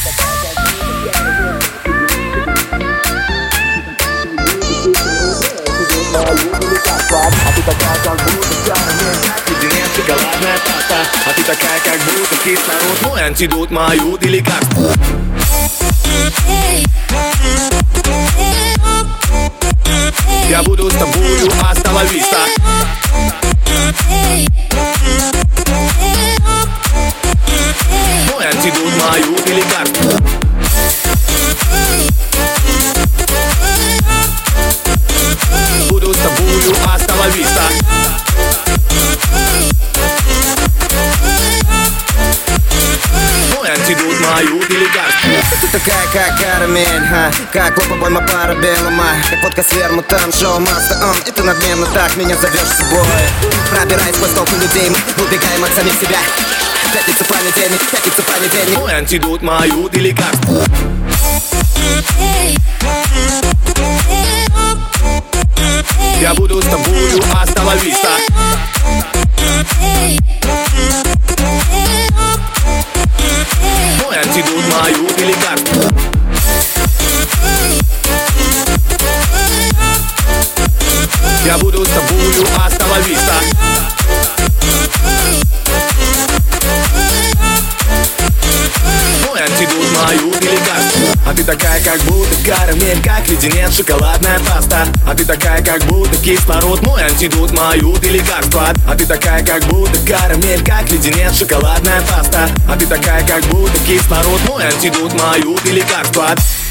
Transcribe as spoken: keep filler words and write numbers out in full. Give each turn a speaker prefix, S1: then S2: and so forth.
S1: А ты такая, как будто карамель, как леденец, шоколадная паста. А ты такая, как будто кислород, мой антидот, мой уд и лекарство. Я буду с тобою, hasta la vista. Мой антидот, мой уд и лекарство. Буду с тобою, hasta la vista. Мой антидот, мой уд и лекарство.
S2: Ты такая, как карамель, а? Как лопа парабеллума, как водка с вермутом, шоу маста, он. И ты надменно так меня зовешь с собой. Пробираясь сквозь толпу людей, мы убегаем от самих себя. Пятница, понедельник, пятница, понедельник.
S1: Мой антидот, мой уд и лекарство. Я буду с тобою, hasta la vista. Мой антидот, мой уд и лекарство. Я буду с тобою, hasta la vista. Мой антидот, мой уд и лекарство. А ты такая, как будто карамель, как леденец, шоколадная паста. А ты такая, как будто кислород, мой антидот, мой уд и лекарство. А ты такая, как будто карамель, как леденец, шоколадная паста. А ты такая, как будто кислород, мой антидот, мой уд и лекарство.